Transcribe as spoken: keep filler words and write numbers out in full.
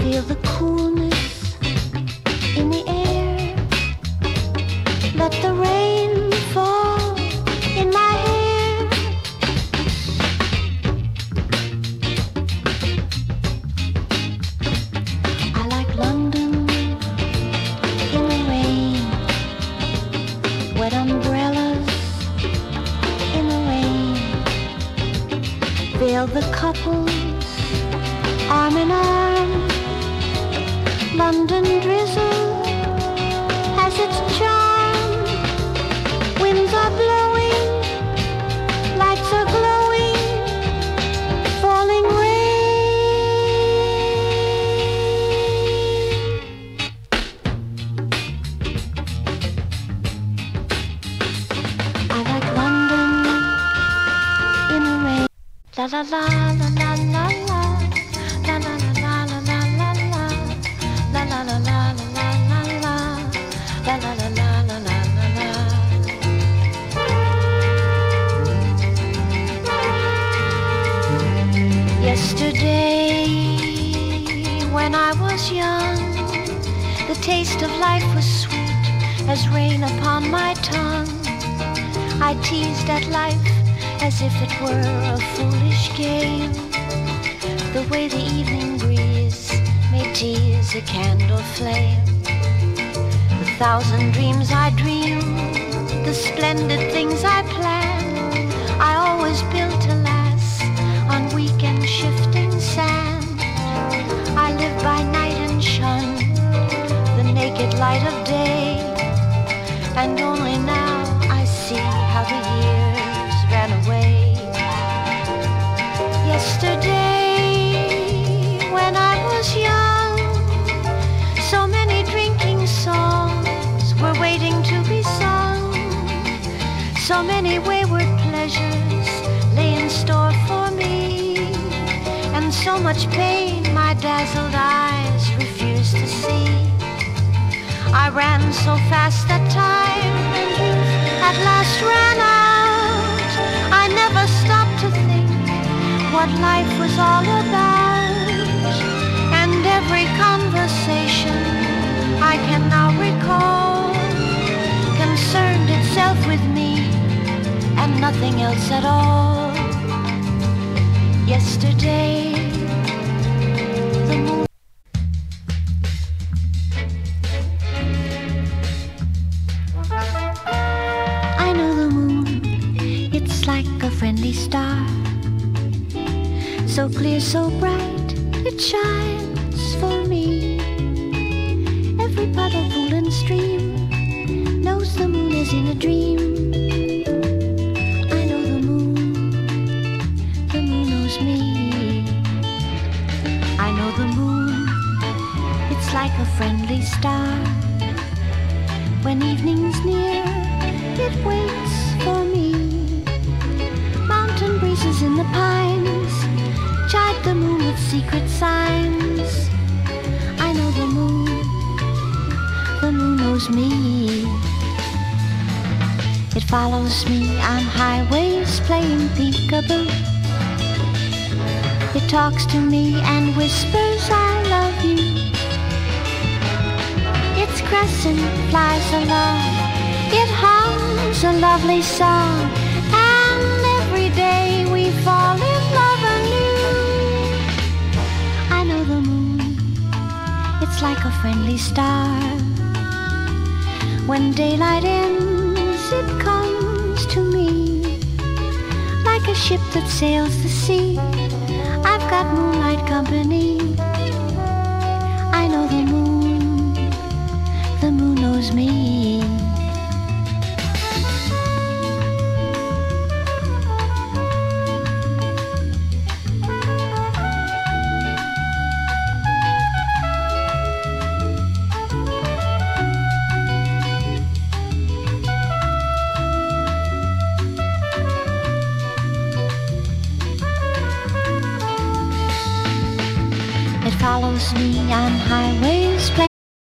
Feel the coolness in the air. Let the rain fall in my hair. I like London in the rain. Wet umbrellas in the rain. Veil the couples arm in arm. London drizzle has its charm. Winds are blowing, lights are glowing, falling rain. I like London in the rain. La la la la la la la. La la la la la la la la. La la la la la la la la. La la la la la la la la. Yesterday, when I was young, the taste of life was sweet as rain upon my tongue. I teased at life as if it were a foolish game. The way the evening breeze may tease a candle flame. The thousand dreams I dream, the splendid things I plan, I always built to last on weak and shifting sand. I live by night and shun the naked light of day, and only now I see how the years ran away. Yesterday, when I was young, so many drinking songs were waiting to be sung. So many wayward pleasures lay in store for me, and so much pain my dazzled eyes refused to see. I ran so fast that time and youth at last ran out. I never stopped to think what life was all about, and every conversation I can now recall concerned itself with me and nothing else at all. Yesterday, the moon. I know the moon, it's like a friendly star, so clear, so bright, it shines for me. Every puddle, pool and stream knows the moon is in a dream. I know the moon, the moon knows me. I know the moon, it's like a friendly star. When evening's near, it waits for me. Mountain breezes in the pines chide the moon with secret signs. I know the moon, the moon knows me. It follows me on highways playing peekaboo. It talks to me and whispers, I love you. Its crescent flies along, it hums a lovely song, and every day we fall in love anew. I know the moon, it's like a friendly star. When daylight ends, it comes to me like a ship that sails the sea. I've got moonlight company. I know the moon, the moon knows me. Follows me on